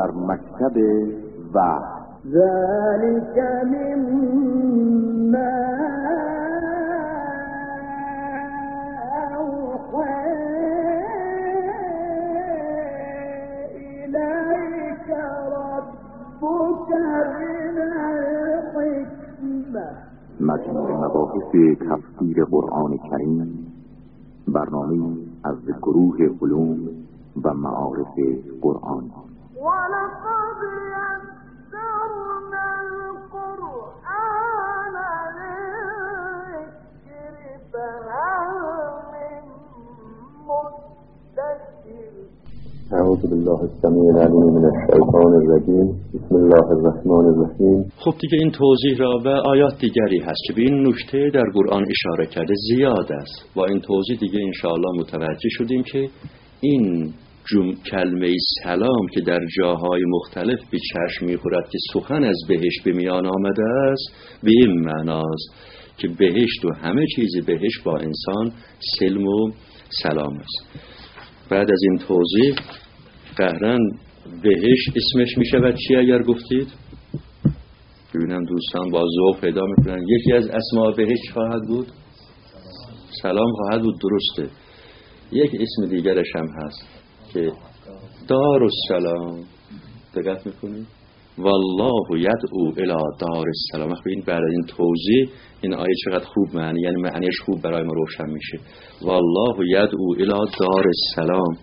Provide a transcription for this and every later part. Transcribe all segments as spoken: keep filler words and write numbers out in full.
در مکتب وحی. ذلك مما أوحى إليك ربك من الحكمة. مجموع مباحث تفسیر قرآن کریم، برنامه از گروه علوم و معارف قرآن. ولقد يسرنا القرآن للذكر فهل من مدكر. اعوذ بالله السمیع العلیم من الشیطان الرجیم. بسم الله الرحمن الرحیم. خب دیگه این توضیح را و آیات دیگری هست که به این نکته در قرآن اشاره کرده زیاد است. با این توضیح دیگه انشاءالله متوجه شدیم که این جم... کلمه سلام که در جاهای مختلف به چشم می‌خورد که سخن از بهشت به میان آمده است، به این معناست که بهشت و همه چیز بهشت با انسان سلم و سلام است. بعد از این توضیح قهرن بهشت اسمش میشود چی اگر گفتید؟ ببینم دوستان با ذوق پیدا میکنن. یکی از اسماء بهشت خواهد بود سلام خواهد بود، درسته. یک اسم دیگرش هم هست که دارالسلام. دقت میکنید؟ والله یدعو الی دار السلام. ببین بعد این توضیح این آیه چقدر خوب معنی، یعنی معنیش خوب برای ما روشن میشه. والله یدعو الی دار السلام.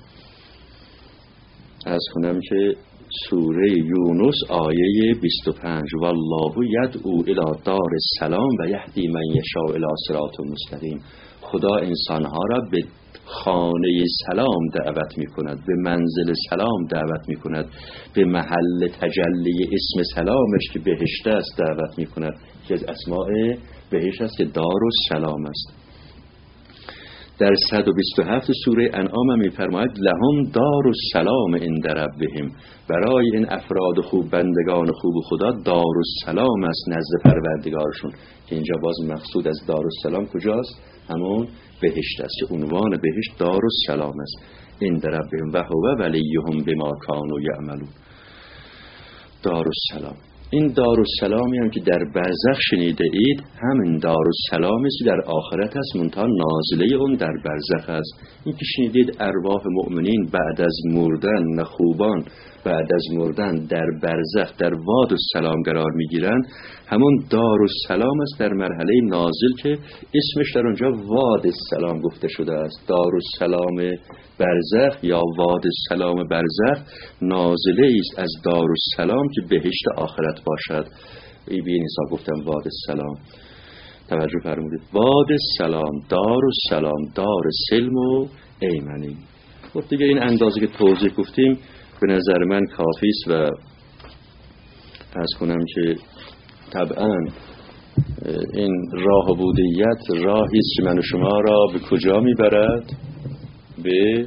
از کنم که سوره یونس آیه بیست و پنج، والله یدعو الی دار السلام و یهدی من یشاء الی صراط مستقیم. خدا انسانها را به خانه سلام دعوت می کند، به منزل سلام دعوت می کند، به محل تجلی اسم سلامش که بهشت است دعوت می کند، که از اسماء بهشت است که دارالسلام است. در صد و بیست و هفت سوره انعام می فرماید لهم دارالسلام عند ربهم. برای این افراد خوب، بندگان خوب خدا، دارالسلام است نزد پروردگارشون. که اینجا باز مقصود از دارالسلام کجاست؟ همون بهشت است که عنوان بهشت دارالسلام است. عند ربهم و هو ولیهم بما کانوا یعملون. دارالسلام، این دارالسلامی هم که در برزخ شنیده اید همین دارالسلامی است در آخرت است، منتها نازله اون در برزخ است. این که شنیدید ارواح مؤمنین بعد از مردن، نخوبان بعد از مردن در برزخ در واد السلام قرار میگیرند، همون دارالسلام است در مرحله نازل که اسمش در اونجا واد السلام گفته شده است. دارالسلام برزخ یا واد السلام برزخ نازله است از دارالسلام که بهشت آخرت باشد. ای بین حساب گفتم واد السلام، توجه فرمودید. واد السلام، دارالسلام، دار سلم و ایمنی. خب دیگه این اندازه که توضیح گفتیم به نظر من کافی است و عرض کنم که طبعا این راه عبودیت راهی است که من و شما را به کجا میبرد؟ به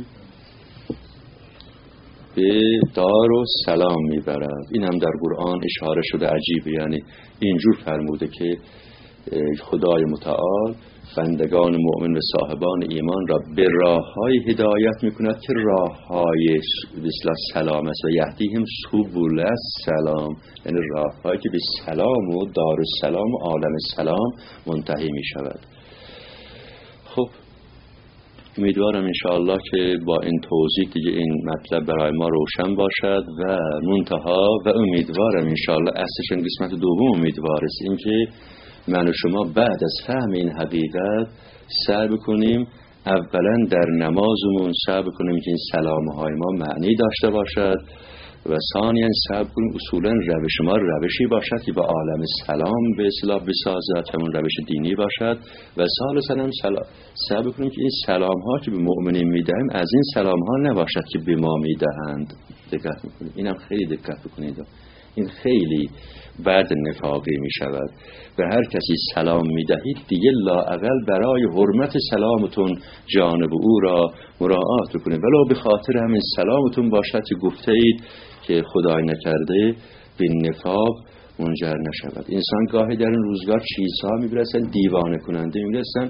به دار و سلام میبرد. این هم در قرآن اشاره شده، عجیبه. یعنی اینجور فرموده که خدای متعال بندگان مؤمن و صاحبان ایمان را به راه‌های هدایت می‌کند که راه‌های مثل سلام است و یهدیهم سبل السلام، یعنی راه‌هایی که به سلام و دار السلام و عالم سلام منتهی می‌شود. خب امیدوارم انشاءالله که با این توضیح دیگه این مطلب برای ما روشن باشد و منتها و امیدوارم انشاءالله اصلش این قسمت دوم امیدوار است، این که من و شما بعد از فهم این حقیقت سعی بکنیم اولا در نمازمون سعی بکنیم که این سلام‌های ما معنی داشته باشد و ثانیاً سعی بکنیم اصولاً روش ما روشی باشد که با عالم سلام به اصطلاح بسازد، همون روش دینی باشد و ثالثاً هم سعی بکنیم که این سلام‌ها که به مؤمنین میدهیم از این سلام‌ها نباشد که به ما میدهند. دقت میکنید، اینم خیلی دقت بکنید، این خیلی بعد نفاقی می شود. به هر کسی سلام می دهید دیگه لااقل برای حرمت سلامتون جانب او را مراعات بکنید، ولو به خاطر همین سلامتون باشد که گفته اید که خدای نکرده به نفاق منجر نشود. انسان گاهی در این روزگار چیزها می برسن دیوانه کننده می برسن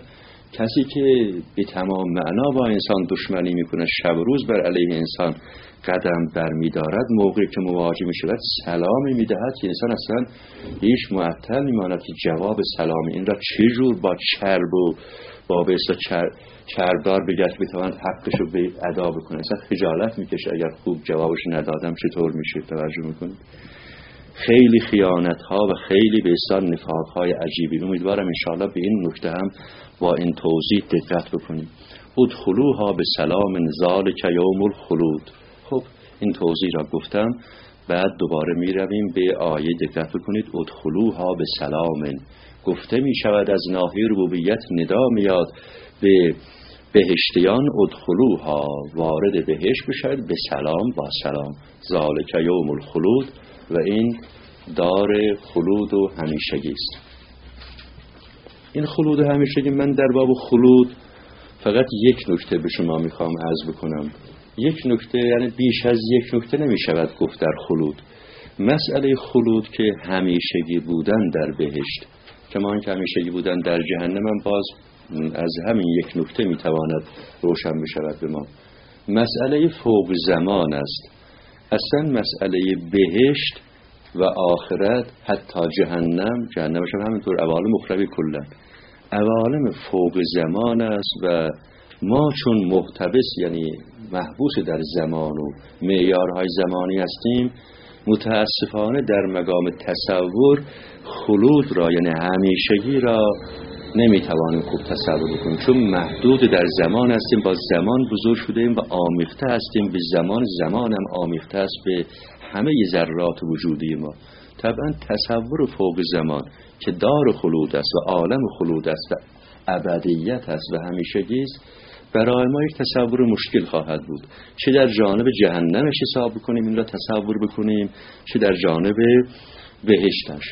کسی که به تمام معنا با انسان دشمنی میکنه، شب و روز بر علیه انسان قدم برمیدارد، موقعی که مواجه میشود سلامی میدهد که انسان اصلا هیچ معطل میماند که جواب سلام این را چجور با چرب و با بسیار چر... چربدار بگرد بتواند حقش رو به ادا بکنه. اصلا خجالت میکشه اگر خوب جوابش ندادم چطور میشه. توجه میکنید؟ خیلی خیانت ها و خیلی به اصطلاح نفاق های عجیبی. امیدوارم انشاءالله به این نکته هم با این توضیح دقت بکنیم. ادخلوها به سلام ذالک یوم الخلود. خب این توضیح را گفتم، بعد دوباره می رویم به آیه. دقت بکنید. ادخلوها به سلام، گفته می شود از ناحیه ربوبیت ندا میاد به بهشتیان ادخلوها، وارد بهشت بشید به سلام، با سلام. ذالک یوم الخلود، و این دار خلود و همیشگی است. این خلود و همیشگی، من در باب خلود فقط یک نکته به شما میخوام عرض بکنم. یک نکته، یعنی بیش از یک نکته نمی شود گفت در خلود. مسئله خلود که همیشگی بودن در بهشت، کما که همیشگی بودن در جهنم هم باز از همین یک نکته میتواند روشن بشود به ما. مسئله فوق زمان است. اصلا مسئله بهشت و آخرت، حتی جهنم، جهنمش هم همینطور، عوالم اخروی کلا عوالم فوق زمان است و ما چون محتبس یعنی محبوس در زمان و معیارهای زمانی هستیم، متاسفانه در مقام تصور خلود را یعنی همیشگی را نمیتوانیم خوب تصور بکنیم، چون محدود در زمان هستیم، با زمان بزرگ شدیم و آمیخته هستیم به زمان، زمان هم آمیخته است به همه ذرات وجودی ما. طبعا تصور فوق زمان که دار خلود است و عالم خلود است و ابدیت است و همیشگی است، برای ما یک تصور مشکل خواهد بود. چه در جانب جهنمش حساب بکنیم این را تصور بکنیم، چه در جانب بهشتش.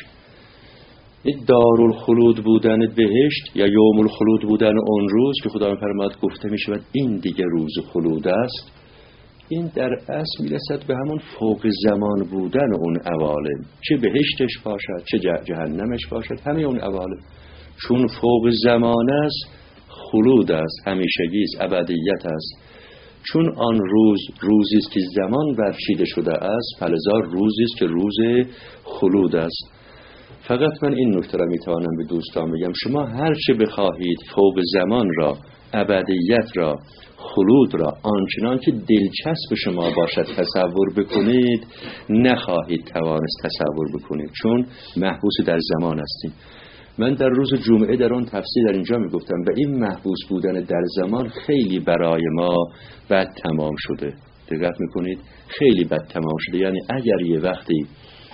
این دارالخلود بودن بهشت یا یوم الخلود بودن اون روز که خدا فرمود گفته می شود این دیگه روز خلود است، این در اصل میرسد به همون فوق زمان بودن اون عوالم، چه بهشتش باشد چه جهنمش باشد، همه اون عوالم. چون فوق زمان است، خلود است، همیشگی است، ابدیت است. چون آن روز روزی است که زمان برچیده شده است، فلذا روزی است که روز خلود است. فقط من این نکته را میتوانم به دوستان بگم، شما هر چه بخواهید فوق زمان را، ابدیت را، خلود را آنچنان که دلچسب شما باشد تصور بکنید، نخواهید توانست تصور بکنید، چون محبوس در زمان هستید. من در روز جمعه در آن تفسیر در اینجا میگفتم و این محبوس بودن در زمان خیلی برای ما بد تمام شده. دقت میکنید؟ خیلی بد تمام شده. یعنی اگر یه وقتی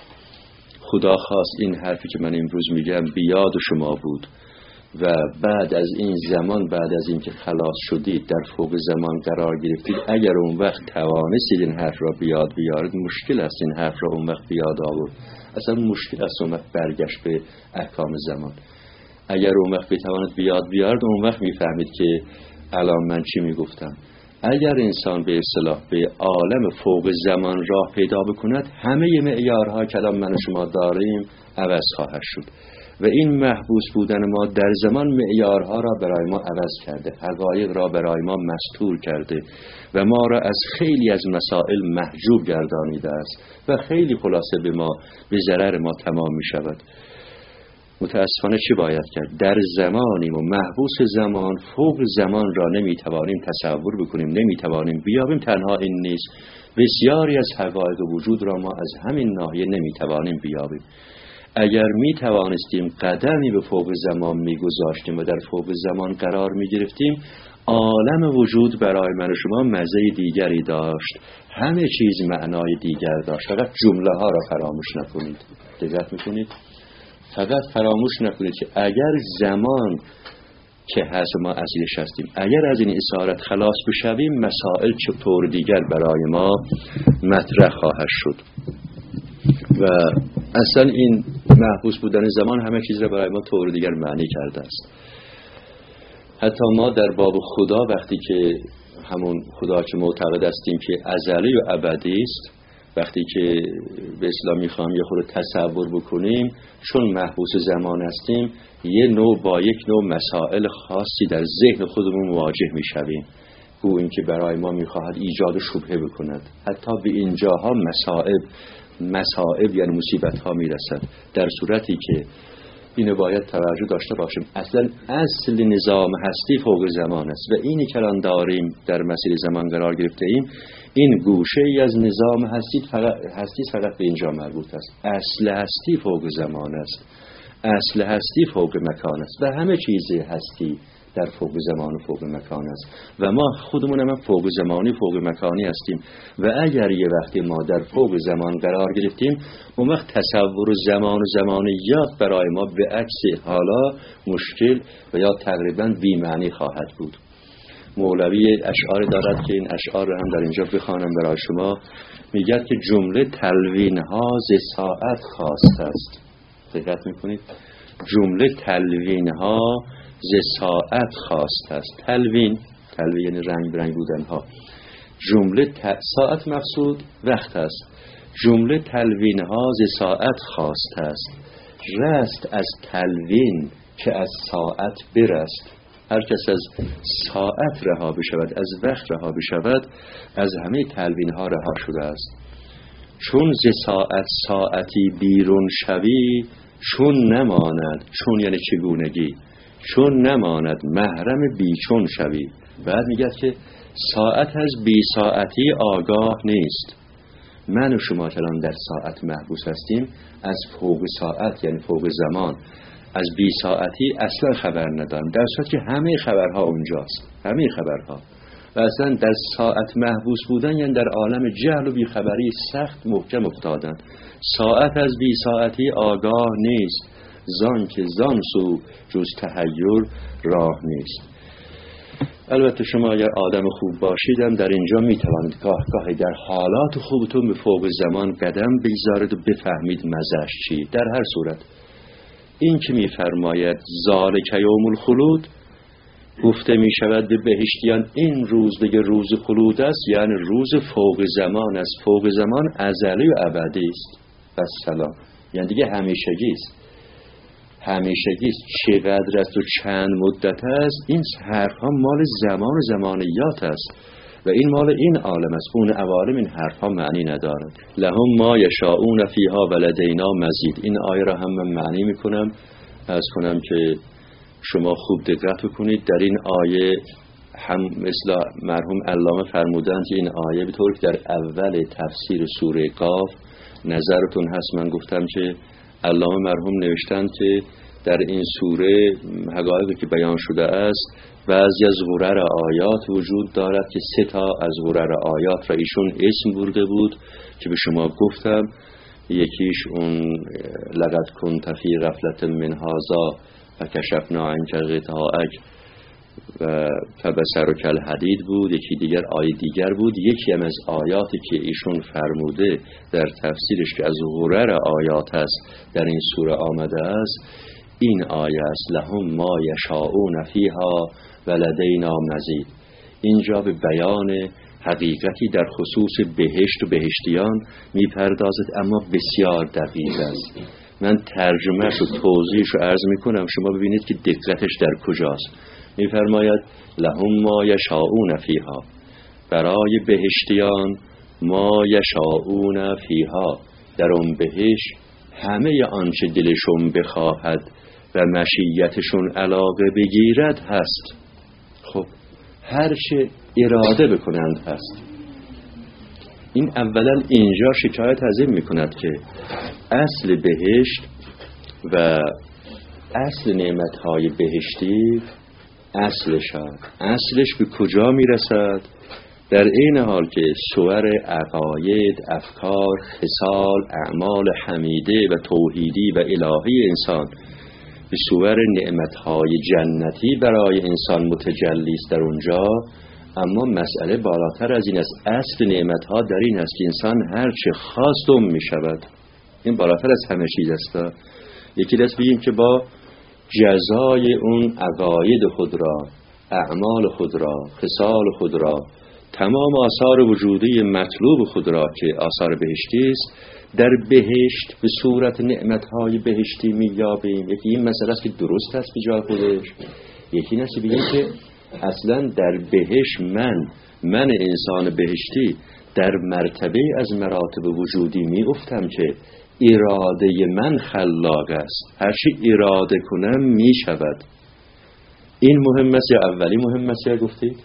خدا خواست این حرفی که من امروز میگم بیاد شما بود و بعد از این زمان، بعد از این که خلاص شدید در فوق زمان قرار گرفتید، اگر اون وقت توانستید این حرف را بیاد بیارید، مشکل است این حرف را اون وقت بیاد آورد. اصلا مشکل است اون وقت برگشت به احکام زمان. اگر اون وقت بتواند بیاد بیارد، اون وقت میفهمید که الان من چی میگفتم. اگر انسان به اصطلاح به عالم فوق زمان راه پیدا بکند، همه معیارها که الان من و شما داریم عوض خواهد شد و این محبوس بودن ما در زمان معیارها را برای ما عوض کرده، حقایق را برای ما مستور کرده و ما را از خیلی از مسائل محجوب گردانیده است و خیلی خلاصه به ما به ضرر ما تمام می شود. متاسفانه چی باید کرد؟ در زمانیم و محبوس زمان، فوق زمان را نمیتوانیم تصور بکنیم، نمیتوانیم بیابیم. تنها این نیست، بسیاری از حقایق وجود را ما از همین ناحیه نمیتوانیم بیابیم. اگر میتوانستیم قدمی به فوق زمان میگذاشتیم و در فوق زمان قرار میگرفتیم، عالم وجود برای من و شما مزه دیگری داشت، همه چیز معنای دیگر داشت. فقط جمله ها را فراموش نکنید. دقت میکنید؟ فقط فراموش نکنید که اگر زمان که هست ما اسیرش هستیم، اگر از این اسارت خلاص بشویم، مسائل چطور دیگر برای ما مطرح خواهد شد و اصلا این محبوس بودن زمان همه چیز را برای ما طور دیگر معنی کرده است. حتی ما در باب خدا وقتی که همون خدا که معتقد هستیم که ازلی و ابدی است، وقتی که به اصطلاح میخوام یه خورده تصور بکنیم، چون محبوس زمان هستیم یه نوع با یک نوع مسائل خاصی در ذهن خودمون مواجه میشویم، گو این که برای ما میخواهد ایجاد شبهه بکند. حتی به اینجاها مسائب مسائب یعنی مصیبت ها میرسد، در صورتی که اینو باید توجه داشته باشیم اصلا اصل نظام هستی فوق زمان است و اینی که الان داریم در مسیر زمان قرار گرفته ایم، این گوشه ای از نظام هستی فقط هستی فقط به اینجا مربوط است. اصل هستی فوق زمان است، اصل هستی فوق مکان است و همه چیز هستی در فوق زمان و فوق مکان است و ما خودمون هم فوق زمانی فوق مکانی هستیم و اگر یه وقتی ما در فوق زمان قرار گرفتیم اون وقت تصور زمان و زمانیات برای ما به عکس حالا مشکل و یا تقریبا بی معنی خواهد بود. مولوی اشعار دارد که این اشعار رو هم در اینجا بخوانم برای شما. میگه که جمله تلوین ها ز ساعت خواست است. دقت میکنید؟ جمله تلوین ها ز ساعت خواست است. تلوین تلوین یعنی رنگ برنگ بودن ها. جمله ت... ساعت مقصود وقت است. جمله تلوین ها ز ساعت خواست است. رست از تلوین که از ساعت برست. هر کس از ساعت رها بشود، از وقت رها بشود، از همه تلوین ها رها شده است. چون ز ساعت ساعتی بیرون شوی، چون نماند، چون یعنی چگونگی، چون نماند محرم بیچون شوی. بعد میگه که ساعت از بی ساعتی آگاه نیست. من و شما که الان در ساعت محبوس هستیم، از فوق ساعت یعنی فوق زمان، از بی ساعتی اصلا خبر ندارم، در صورتی که همه خبرها اونجاست، همه خبرها. و اصلا در ساعت محبوس بودن یعنی در عالم جهل و بیخبری سخت محکم افتادن. ساعت از بی ساعتی آگاه نیست، زان که زان سو جز تحیر راه نیست. البته شما اگر آدم خوب باشیدم در اینجا میتوانید گاه گاهی در حالات خوبتون به فوق زمان قدم بگذارید و بفهمید مزهش چی. در هر صورت این که میفرماید ذالک یوم الخلود، گفته می شود به بهشتیان این روز دیگه روز خلود است، یعنی روز فوق زمان است. فوق زمان ازلی و ابدی است و سلام، یعنی دیگه همیشگی است. همیشگی است. چقدر است و چند مدت است، این حرفها مال زمان و زمانیات است و این مال این عالم است. اون عوالم این حرفها معنی ندارد. لهم ما یشاؤون فیها ولدینا مزید. این آیه را هم من معنی میکنم، از کنم که شما خوب دقت بکنید. در این آیه هم مثل مرحوم علامه فرمودند که این آیه به طور که در اول تفسیر سوره قاف نظرتون هست، من گفتم که علامه مرحوم نوشتند که در این سوره حقایقی که بیان شده است بعضی از غرر آیات وجود دارد که سه تا از غرر آیات را ایشون اسم برده بود که به شما گفتم. یکیش اون لقد کنت فی غفلت من هذا فکشفنا عنک غطاءک و فبصرک الحدید بود. یکی دیگر آیه دیگر بود. یکی هم از آیاتی که ایشون فرموده در تفسیرش که از غرر آیات است در این سوره آمده است این آیه است، لهم ما یشاؤون فیها ولدینا مزید. اینجا به بیان حقیقتی در خصوص بهشت و بهشتیان میپردازد، اما بسیار دقیق است. من ترجمهش و توضیحش رو عرض میکنم، شما ببینید که دقتش در کجاست. میفرماید لهم ما یشاؤون فیها، برای بهشتیان ما یشاؤون فیها، در اون بهشت همه آنچه دلشون بخواهد و مشیتشون علاقه بگیرد هست. خب هر چه اراده بکنند هست. این اولا اینجا شکایت از این میکند که اصل بهشت و اصل نعمتهای بهشتی اصلش هست. اصلش به کجا میرسد؟ در این حال که صور عقاید، افکار، خصال، اعمال حمیده و توحیدی و الهی انسان به صور نعمتهای جنتی برای انسان متجلی است در اونجا، اما مسئله بالاتر از این است. اصل نعمتها در این است که انسان هر چه خواست ام می شود. این بالاتر از همه چیز است. یکی دست بگیم که با جزای اون عقاید خود را، اعمال خود را، خصال خود را، تمام آثار وجودی مطلوب خود را که آثار بهشتی است، در بهشت به صورت نعمتهای بهشتی می‌یابیم. یکی این مسئله است که درست است به جای خودش، یکی این است که بگیم که اصلا در بهشت من من انسان بهشتی در مرتبه از مراتب وجودی میافتم که اراده من خلاق است، هر چی اراده کنم میشود. این مهم است یا اولی مهم است یا گفتید؟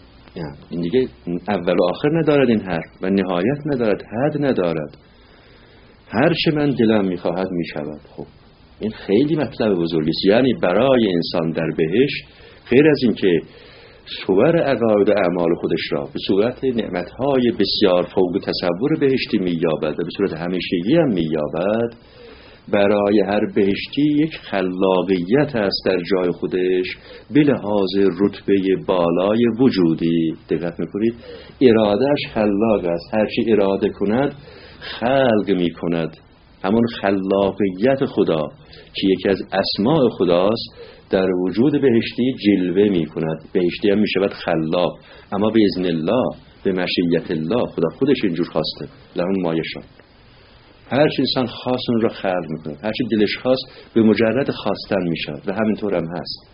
این دیگه اول و آخر ندارد این حرف و نهایت ندارد، حد ندارد. هر چه من دلم میخواهد میشود. خب این خیلی مطلب بزرگی است. یعنی برای انسان در بهشت غیر از این که صور عقاید و اعمال خودش را به صورت نعمتهای بسیار فوق تصور بهشتی می‌یابد و به صورت همیشگی هم می‌یابد، برای هر بهشتی یک خلاقیت است در جای خودش به لحاظ رتبه بالای وجودی. دقت می‌کنید؟ ارادهش خلاق است، هر چی اراده کند خلق می‌کند. همون خلاقیت خدا که یکی از اسماء خداست در وجود بهشتی جلوه می کند. بهشتی هم می شود خلاق، اما به اذن الله، به مشیت الله. خدا خودش اینجور خواسته، لهم ما یشاء. هر چی انسان خواست اون را خلق می کند، هر چی دلش خواست به مجرد خواستن می شود و همینطور هم هست.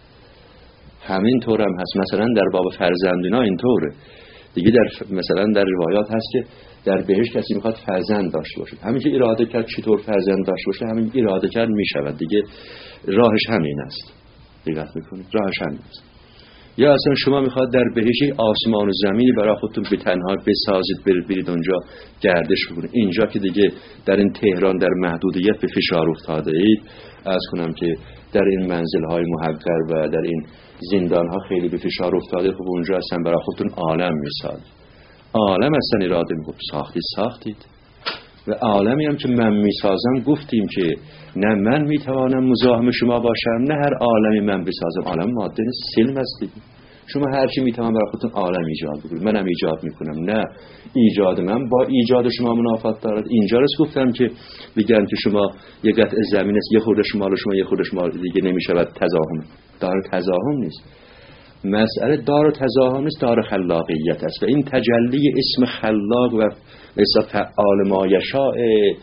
همینطور هم هست. مثلا در باب فرزندینا اینطوره دیگه. در مثلا در روایات هست که در بهشت کسی میخواد فرزند داشته باشه، همین که اراده کرد چطور فرزند داشته باشه همین اراده کرد میشود دیگه. راهش همین است. دقت میکنید؟ راهش همین است. یا اصلا شما میخواد در بهشت آسمان و زمینی برای خودتون به تنها بسازید، برید برید اونجا گردش بکنید. اینجا که دیگه در این تهران در محدودیت به فشار افتاده اید، از کنم که در این منزل های محقر و در این زندان ها خیلی به فشار افتاده، خب اونجا اصلا برای خودتون عالم میسازید. عالم اصلا اراده میگفت ساختید ساختید و عالمی هم که من میسازم گفتیم که نه من میتوانم مزاحم شما باشم نه هر عالمی من بسازم. عالم ماده نیست، سلم است دیگه. شما هر چی میتوان برای خودتون عالم ایجاد بکنید، منم ایجاد میکنم. نه ایجاد من با ایجاد شما منافات دارد. اینجا رس گفتم که بگن که شما یک قطعه زمین است، یه خورده شمال شما یه خورده شمال دیگه نمیشود تزاحم. دار تزاحم نیست. مسئله دار تزاحم نیست، دار خلاقیت است و این تجلی اسم خلاق و مثل فعال ما یشاء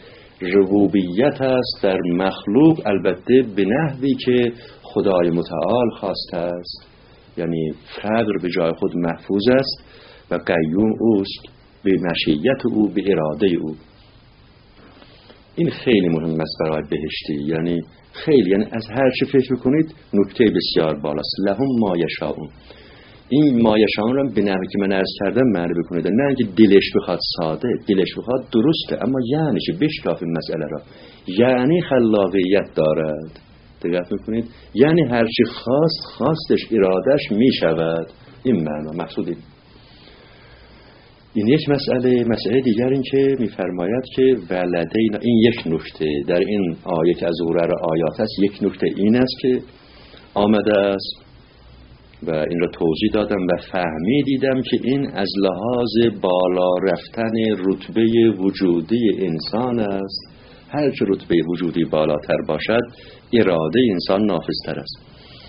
ربوبیت است در مخلوق، البته به نحوی که خدای متعال خواسته است. یعنی فقر به جای خود محفوظ است و قیوم اوست به مشیت او، به اراده او. این خیلی مهم است برای بهشتی. یعنی خیلی، یعنی از هر چه فکر کنید نکته بسیار بالاست. لهم ما یشاءون. این ما یشاءون رو به نحوی که من عرض کردم معنی بکنید، نه اینکه دلش بخواد ساده، دلش بخواد درسته، اما یعنی چه؟ بشکاف این مسئله را. یعنی خلاقیت دارد. دقت میکنید؟ یعنی هر چی خواست خواستش ارادش میشود. این معنی مقصود این. این یک مسئله. مسئله دیگر این که میفرماید که ولدینا، این یک نکته در این آیه که از غرر آیات است، یک نکته این است که آمده است و این را توضیح دادم و فهمی دیدم که این از لحاظ بالا رفتن رتبه وجودی انسان است. هر چه رتبه وجودی بالاتر باشد اراده انسان نافذتر است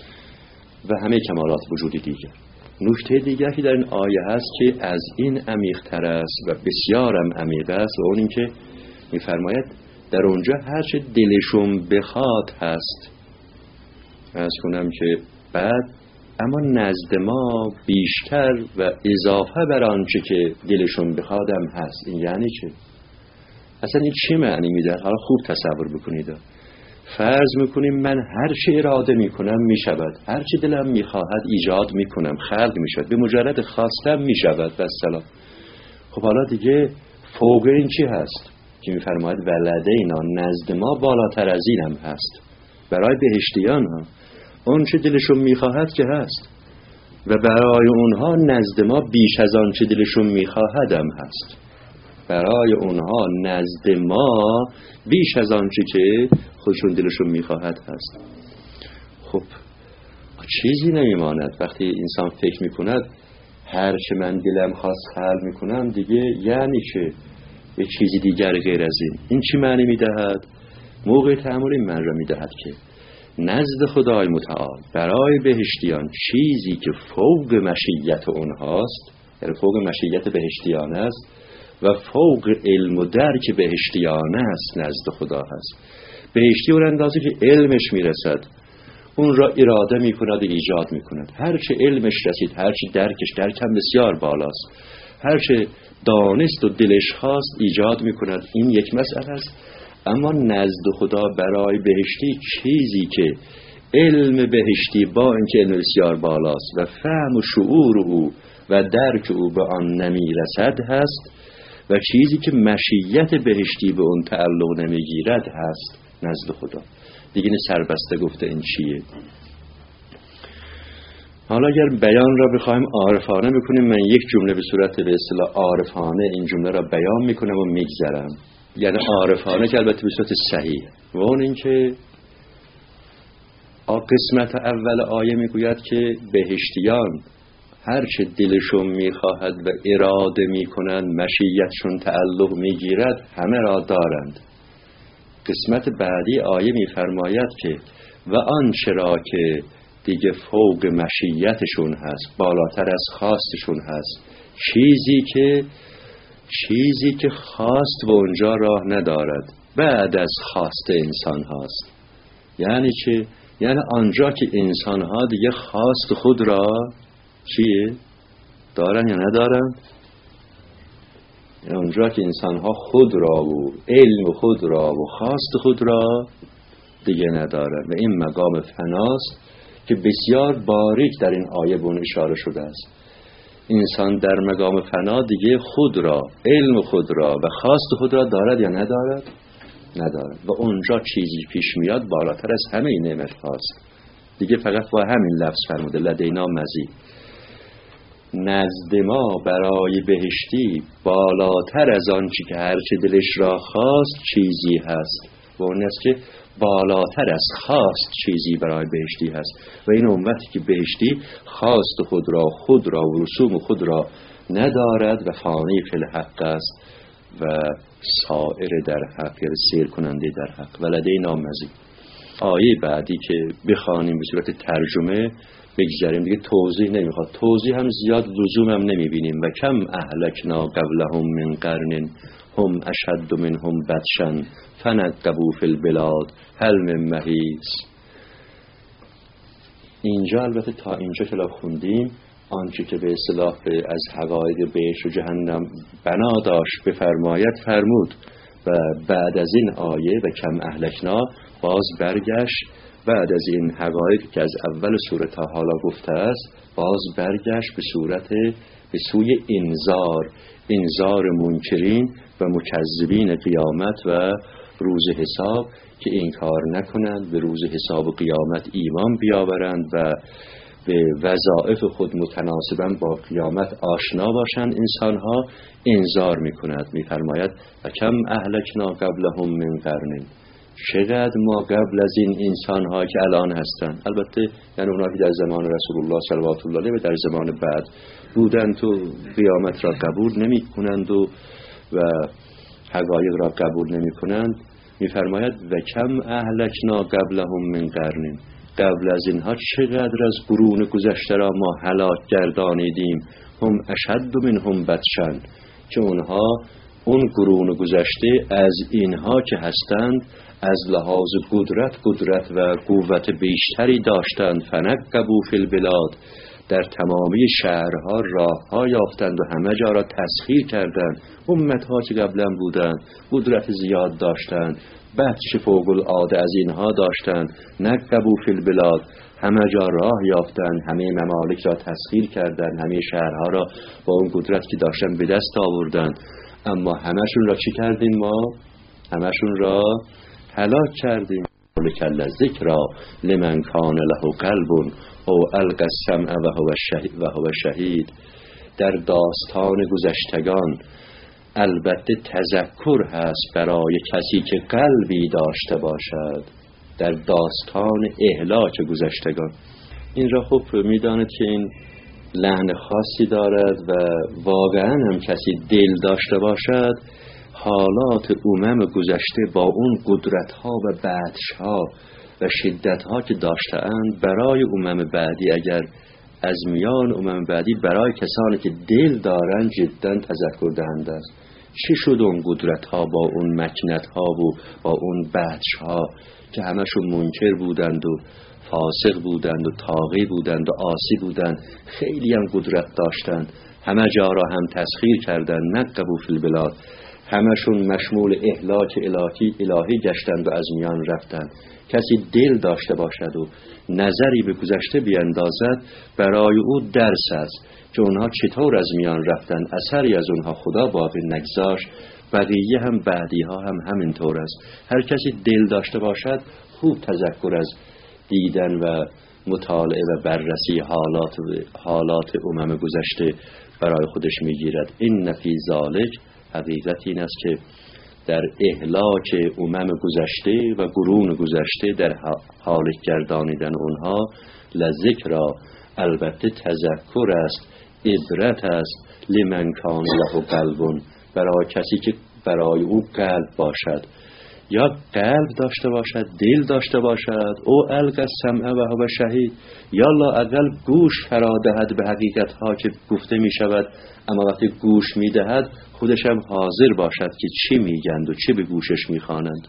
و همه کمالات وجودی دیگر. نکته دیگری که در این آیه هست که از این عمیق‌تر است و بسیارم عمیق است و اون این که می‌فرماید در اونجا هر چه دلشون بخواد هست. عرض کنم که بعد اما نزد ما بیشتر و اضافه بر آنچه که دلشون بخوادم هست. این یعنی چه؟ اصلا این چه معنی میده؟ حالا خوب تصور بکنید. فرض میکنیم من هر چه اراده میکنم میشود، هر چه دلم میخواهد ایجاد میکنم، خلق میشود، به مجرد خواستم میشود. والسلام. خب حالا دیگه فوق این چی هست که میفرماید ولدینا، نزد ما بالاتر از این هم هست. برای بهشتیان ها اون چه دلشون میخواهد که هست و برای اونها نزد ما بیش از آن چه دلشون میخواهد هم هست. برای اونها نزد ما بیش از آن چه خودشون دلشون میخواهد هست. خب چیزی نمیماند وقتی انسان فکر میکند هر چه من دلم خواست خلق میکنم دیگه یعنی چه؟ یک چیزی دیگر غیر از این. این چی معنی میدهد؟ موقع تأمل این معنی را میدهد که نزد خدای متعال برای بهشتیان چیزی که فوق مشیت اونهاست، یعنی فوق مشیت بهشتیان است، و فوق علم و درک بهشتیانه است نزد خدا هست. بهشتی اون اندازه که علمش میرسد اون را اراده میکند و ایجاد میکند. هرچه علمش رسید، هرچه درکش، درکم بسیار بالاست، هرچه دانست و دلش خواست ایجاد میکند. این یک مسئله است. اما نزد خدا برای بهشتی چیزی که علم بهشتی با اینکه علم بسیار بالاست و فهم و شعور او و درک او به آن نمیرسد هست و چیزی که مشیت بهشتی به اون تعلق نمیگیرد هست نزد خدا. دیگه این سربسته گفته این چیه. حالا اگر بیان را بخوایم عارفانه بکنیم، من یک جمله به صورت به اصطلاح عارفانه این جمله را بیان میکنم و میگذرم. یعنی عارفانه که البته به صورت صحیح، و اون این که قسمت اول آیه میگوید که بهشتیان هرچه دلشون میخواهد و اراده میکنند مشیتشون تعلق میگیرد همه را دارند. قسمت بعدی آیه میفرماید که و آنچه را که دیگه فوق مشیتشون هست، بالاتر از خواستشون هست، چیزی که چیزی که خواست و اونجا راه ندارد، بعد از خواست انسان هاست. یعنی چه؟ یعنی آنجا که انسان ها دیگه خواست خود را چیه؟ دارن یا ندارن؟ یعنی اونجا که انسان ها خود را و علم خود را و خواست خود را دیگه ندارن و این مقام فناست که بسیار باریک در این آیه بون اشاره شده است. انسان در مقام فنا دیگه خود را، علم خود را و خواست خود را دارد یا ندارد؟ ندارد. و اونجا چیزی پیش میاد بالاتر از همه این نعمت هاست. دیگه فقط با همین لفظ فرموده لدینا مزید. نزد ما برای بهشتی بالاتر از آن چی که هرچه دلش را خواست چیزی هست و اون است که بالاتر از خواست چیزی برای بهشتی هست. و این امتی که بهشتی خواست خود را خود را و رسوم خود را ندارد و فانی فی الحق است و سائر در حق، یا سیر کننده در حق. ولدینا مزید. آیه بعدی که بخوانیم به صورت ترجمه بگذاریم، دیگه توضیح نمیخواد، توضیح هم زیاد لزوم هم نمیبینیم. و کم اهلکنا قبلهم من قرن هم اشد منهم بطشا فنقبوا فی البلاد هل من محیص. اینجا البته تا اینجا که خوندیم آنچه که به اصطلاح از حقایق بهشت و جهنم بنا داشت بفرماید فرمود و بعد از این آیه و کم اهلکنا باز برگشت، بعد از این حقایق که از اول سوره تا حالا گفته است باز برگشت به صورت به سوی انذار، انذار منکرین و مکذبین قیامت و روز حساب که این کار نکنند، به روز حساب و قیامت ایمان بیاورند و به وظایف خود متناسباً با قیامت آشنا باشند. انسانها انذار میکند، میفرماید و کم اهلکنا قبلهم من قرن. چقدر ما قبل از این انسان‌ها که الان هستند، البته یعنی اونا که در زمان رسول الله صلوات الله علیه و در زمان بعد بودند تو قیامت را قبول نمی‌کنند و و حقایق را قبول نمی‌کنند، می‌فرماید و کم اهلکنا قبلهم من قرن. قبل از اینها چقدر از قرون گذشته را ما هلاک گردانیدیم، هم اشد منهم بطشا، که اونها اون قرون گذشته از اینها که هستند از لحاظ قدرت قدرت و قوت بیشتری داشتند. فنقبوا فی البلاد، در تمامی شهرها راهها یافتند و همه جا را تسخیر کردند. امتها که قبلا بودند قدرت زیاد داشتند، بطش فوق العاده از اینها داشتند. نقبوا فی البلاد، همه جا راه یافتند، همه ممالک را تسخیر کردند، همه شهرها را با اون قدرت که داشتند به دست آوردند. اما همشون را چی کردیم ما؟ همشون را هلاک کردیم. لکل ذکر لمن کان له قلب او القى السمع و هو شهید. در داستان گذشتگان البته تذکر هست برای کسی که قلبی داشته باشد، در داستان اهلاک گذشتگان. این را خوب میداند که این لحن خاصی دارد و واقعا هم کسی دل داشته باشد حالات امم گذشته با اون قدرت‌ها و بطش‌ها و شدت‌ها که داشته‌اند برای امم بعدی، اگر از میان امم بعدی برای کسانی که دل دارند جدا تذکر دهنده است. چی شد اون قدرت ها با اون مکنت ها و با اون بطش ها که همشون منکر بودند و فاسق بودند و طاغی بودند و عاصی بودند، خیلی هم قدرت داشتند، همه جا را هم تسخیر کردند، نقبوا فی البلاد، همشون مشمول اهلاک الهی الهی گشتند و از میان رفتند. کسی دل داشته باشد و نظری به گذشته بیندازد، برای او درس است که اونها چطور از میان رفتند، اثری از اونها خدا باقی نگذاشت. بقیه هم بعدی ها هم همینطور است. هر کسی دل داشته باشد خوب تذکر از دیدن و مطالعه و بررسی حالات حالات امم گذشته برای خودش میگیرد. این فی ذالک، حقیقت این است که در اهلاک امم گذشته و قرون گذشته، در حال گردانیدن اونها، لذکرا، البته تذکر است، عبرت است، لمن کان له قلب، برای کسی که برای او قلب باشد، یا قلب داشته باشد، دل داشته باشد، او القى السمع و هو شهید، یا لااقل گوش فرا دهد به حقیقت ها که گفته می شود، اما وقتی گوش می دهد خودش هم حاضر باشد که چی میگند و چی به گوشش می خوانند.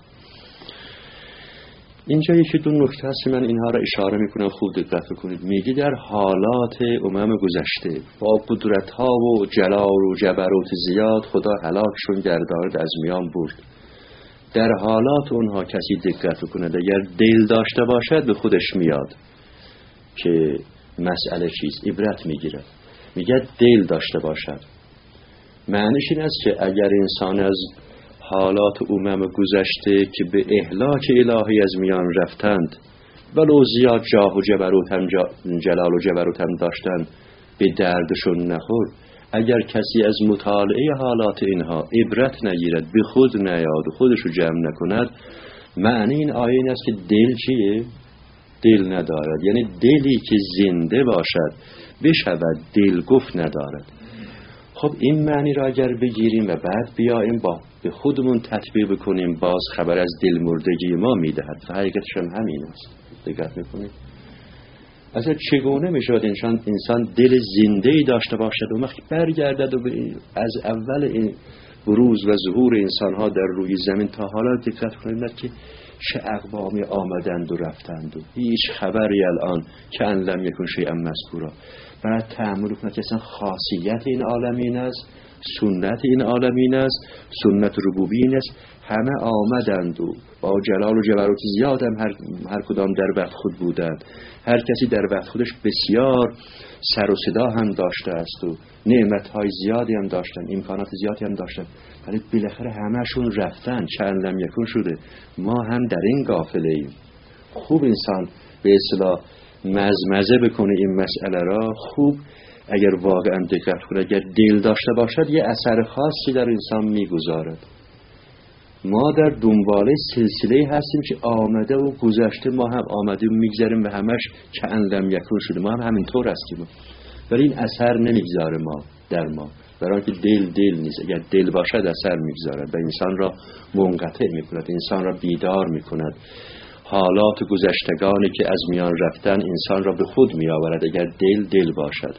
اینجا یکی دو نکته هست، من اینها را اشاره می کنم، خوب دقت کنید. میگی در حالات امم گذشته با قدرت ها و جلال و جبروت زیاد خدا هلاکشون گرداند، از میان برد. در حالات اونها کسی دقت کند، اگر دل داشته باشد به خودش میاد که مسئله چیست، عبرت میگیرد. میگه دل داشته باشد، معنیش این است که اگر انسان از حالات امم گذشته که به اهلاک الهی از میان رفتند، ولو زیاد جاه و جبروت هم جلال و جبروت هم داشتند، به دردشون نخورد، اگر کسی از مطالعه حالات اینها عبرت نگیرد، به خود نیاد و خودشو جمع نکند، معنی این آیه این است که دل چیه؟ دل ندارد. یعنی دلی که زنده باشد بشود دل گفت ندارد. خب این معنی را اگر بگیریم و بعد بیاییم با به خودمون تطبیق بکنیم، باز خبر از دل مردگی ما میدهد و حقیقتش هم همین است. دقت میکنید؟ اصلا چگونه میشود انسان انسان دل زنده‌ای داشته باشد و وقتی برگردد و از اول این بروز و ظهور انسان‌ها در روی زمین تا حالا دقت کنید که چه اقوامی آمدند و رفتند و هیچ خبری الان که ان لم یکن شیئا مذکورا. بعد تأمل کنید که اصلا خاصیت این عالمین است، سنت این عالمین است، سنت ربوبی است، همه آمدند و با جلال و جبروت زیاد هم هر, هر کدام در وقت خود بودند. هر کسی در وقت خودش بسیار سر و صدا هم داشته است و نعمتهای زیادی هم داشتن، امکانات زیادی هم داشتن، ولی بالاخره همهشون رفتن، چند لم یکون شده. ما هم در این غافله ایم. خوب انسان به اصطلاح مزمزه بکنه این مسئله را، خوب اگر واقعا دقت کنه، اگر دل داشته باشد یه اثر خاصی در انسان میگذارد. ما در دنباله سلسله هستیم که آمده و گذشته، ما هم آمده و میگذاریم و همش که ان لم یکون شده، ما هم همینطور هستیم، ولی این اثر نمیگذاره ما در ما، برای که دل دل نیست. اگر دل باشد اثر میگذارد و انسان را منقطع میکند، انسان را بیدار میکند. حالات گذشتگانی که از میان رفتن انسان را به خود میآورد اگر دل دل باشد.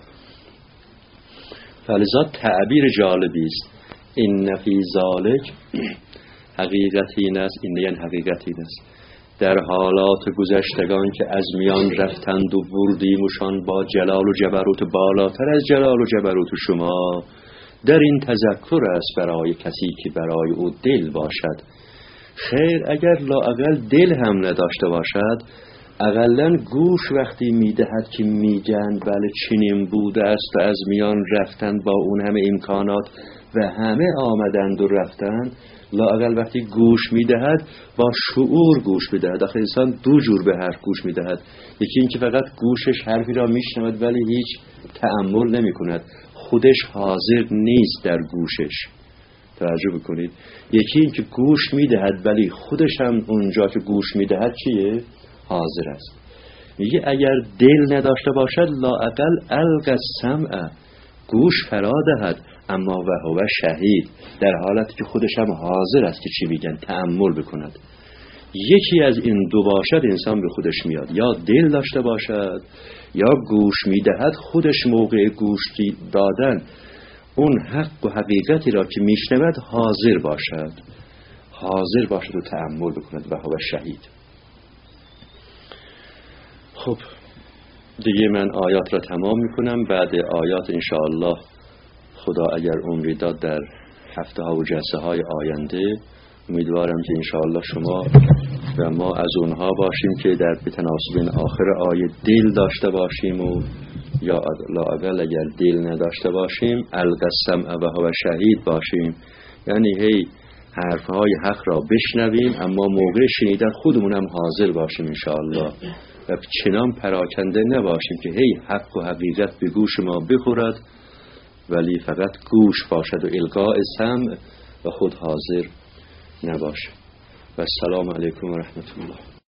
فلذا تعبیر جالبی است، این فی ذالک، حقیقت این است، این یعنی حقیقت این است در حالات گذشتگان که از میان رفتند و بردیمشان با جلال و جبروت بالاتر از جلال و جبروت شما، در این تذکر است برای کسی که برای او دل باشد. خیر اگر لااقل دل هم نداشته باشد، اقلن گوش وقتی میدهد که میگن بله چنین بوده است و از میان رفتند با اون همه امکانات و همه آمدند و رفتند، لااقل وقتی گوش میدهد با شعور گوش میدهد. آخه انسان دو جور به حرف گوش میدهد، یکی این که فقط گوشش حرفی را میشنود ولی هیچ تأمل نمی کند، خودش حاضر نیست در گوشش، توجه بکنید. یکی این که گوش میدهد ولی خودش هم اونجا که گوش میدهد چیه؟ حاضر است. میگه اگر دل نداشته باشد لااقل القى السمع، گوش فرا دهد، اما و هو شهید، در حالتی که خودش هم حاضر است که چی میگن تأمل بکند. یکی از این دو باشد انسان به خودش میاد، یا دل داشته باشد یا گوش میدهد، خودش موقع گوش دادن اون حق و حقیقتی را که میشنود حاضر باشد، حاضر باشد و تأمل بکند و هو شهید. خب دیگه من آیات را تمام میکنم. بعد آیات انشاءالله خدا اگر عمری داد در هفته ها و جلسه های آینده امیدوارم که انشاءالله شما و ما از اونها باشیم که در بتناسب این آخر آیه دل داشته باشیم و یا لااقل اگر دل نداشته باشیم القسم و هو شهید باشیم، یعنی هی حرفهای حق را بشنویم اما موقع شنیدن خودمونم حاضر باشیم انشاءالله و چنان پراکنده نباشیم که هی حق و حقیقت به گوش ما بخورد ولی فقط گوش باشد و القاء سمع و خود حاضر نباشه. و السلام علیکم و رحمت الله.